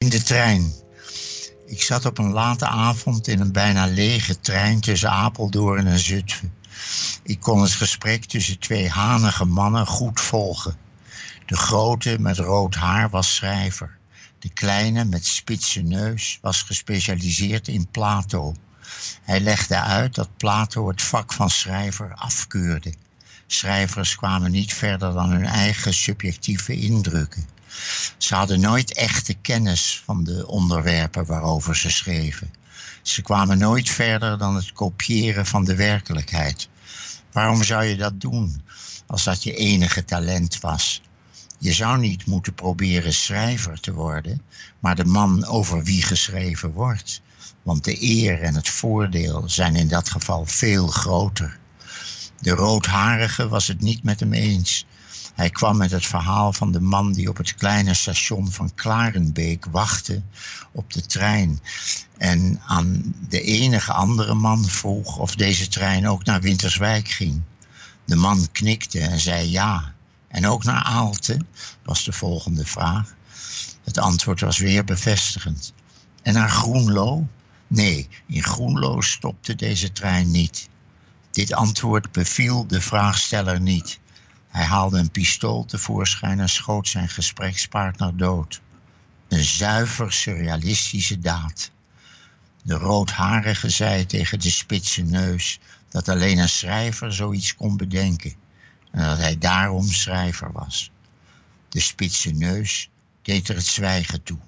de trein. Ik zat op een late avond in een bijna lege trein tussen Apeldoorn en Zutphen. Ik kon het gesprek tussen twee hanige mannen goed volgen. De grote met rood haar was schrijver. De kleine met spitse neus was gespecialiseerd in Plato. Hij legde uit dat Plato het vak van schrijver afkeurde. Schrijvers kwamen niet verder dan hun eigen subjectieve indrukken. Ze hadden nooit echte kennis van de onderwerpen waarover ze schreven. Ze kwamen nooit verder dan het kopiëren van de werkelijkheid. Waarom zou je dat doen als dat je enige talent was? Je zou niet moeten proberen schrijver te worden, maar de man over wie geschreven wordt. Want de eer en het voordeel zijn in dat geval veel groter. De roodharige was het niet met hem eens. Hij kwam met het verhaal van de man die op het kleine station van Klarenbeek wachtte op de trein. En aan de enige andere man vroeg of deze trein ook naar Winterswijk ging. De man knikte en zei ja. En ook naar Aalten, was de volgende vraag. Het antwoord was weer bevestigend. En naar Groenlo? Nee, in Groenlo stopte deze trein niet. Dit antwoord beviel de vraagsteller niet. Hij haalde een pistool tevoorschijn en schoot zijn gesprekspartner dood. Een zuiver surrealistische daad. De roodharige zei tegen de spitse neus dat alleen een schrijver zoiets kon bedenken en dat hij daarom schrijver was. De spitse neus deed er het zwijgen toe.